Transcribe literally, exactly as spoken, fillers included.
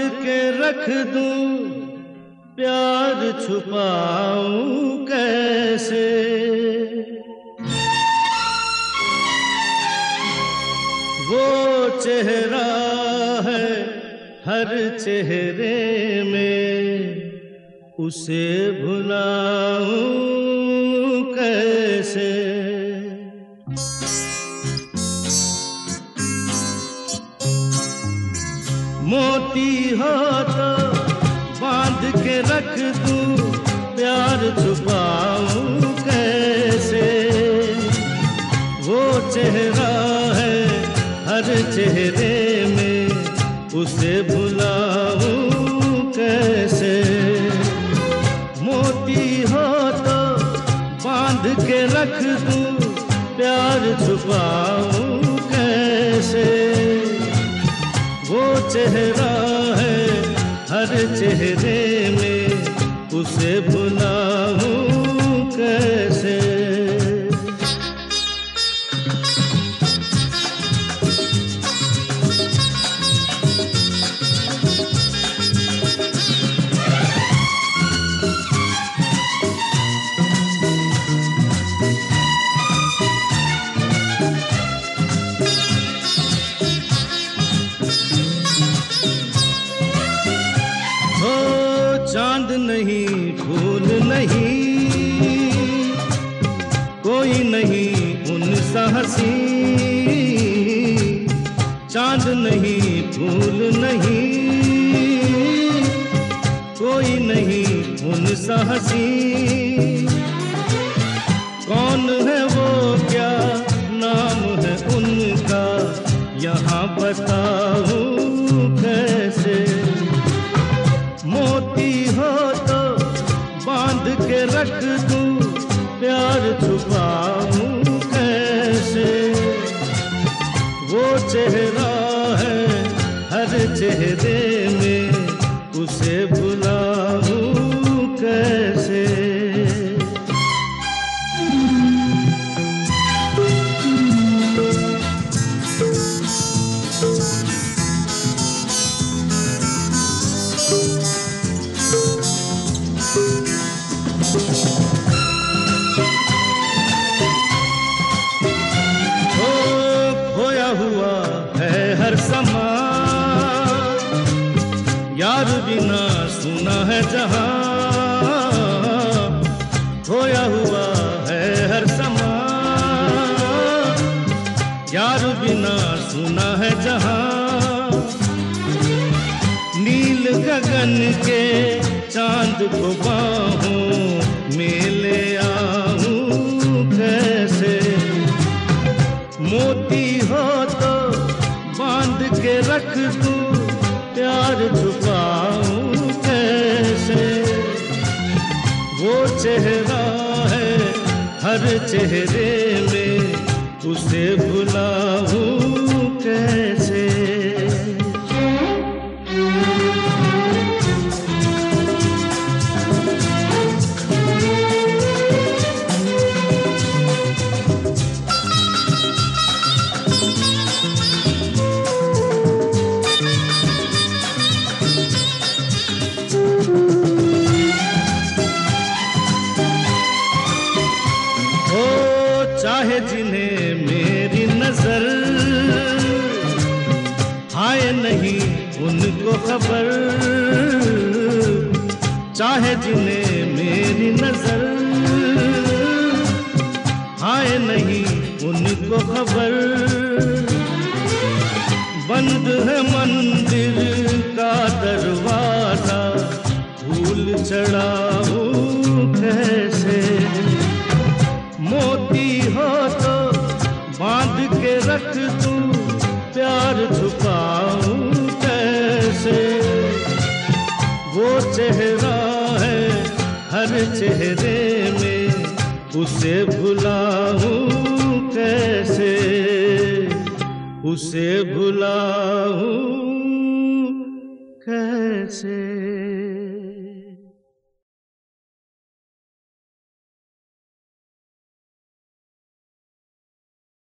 के रख दूं, प्यार छुपाऊं कैसे। वो चेहरा है हर चेहरे में, उसे भुलाऊं कैसे। मोती हो तो बांध के रख दूं, प्यार छुपाऊं कैसे। वो चेहरा है हर चेहरे में, उसे भुलाऊं कैसे। मोती हो तो बांध के रख दूं, प्यार छुपाऊं कैसे। वो चेहरा है हर चेहरे में, उसे भुलाऊं कैसे। चांद नहीं फूल नहीं, कोई नहीं उनसा हंसी। चांद नहीं फूल नहीं, कोई नहीं उनसा हंसी। कौन है वो, क्या नाम है उनका, यहाँ बताऊं कैसे। मोती हो तो बांध के रख दूं, प्यार छुपाऊं कैसे। वो चेहरा है हर चेहरे में, उसे भुलाऊं कैसे। हुआ है हर समा, यार बिना सुना है जहां। खोया हुआ है हर समा, यार बिना सुना है जहां। नील गगन के चांद को बाहों में ले आऊं कैसे। मोती हो तो बांध के रख दूं, प्यार छुपाऊं कैसे। वो चेहरा है हर चेहरे में, उसे भुलाऊं कैसे। चाहे जिन्हें मेरी नजर, आए नहीं उनको खबर। चाहे जिन्हें मेरी नजर, आए नहीं उनको खबर। बंद है मंदिर का दरवाजा, फूल चढ़ाऊं कैसे। मोती हो तो बांध के रख दूं, प्यार छुपाऊं कैसे। वो चेहरा है हर चेहरे में, उसे भुलाऊं कैसे। उसे भुलाऊं कैसे।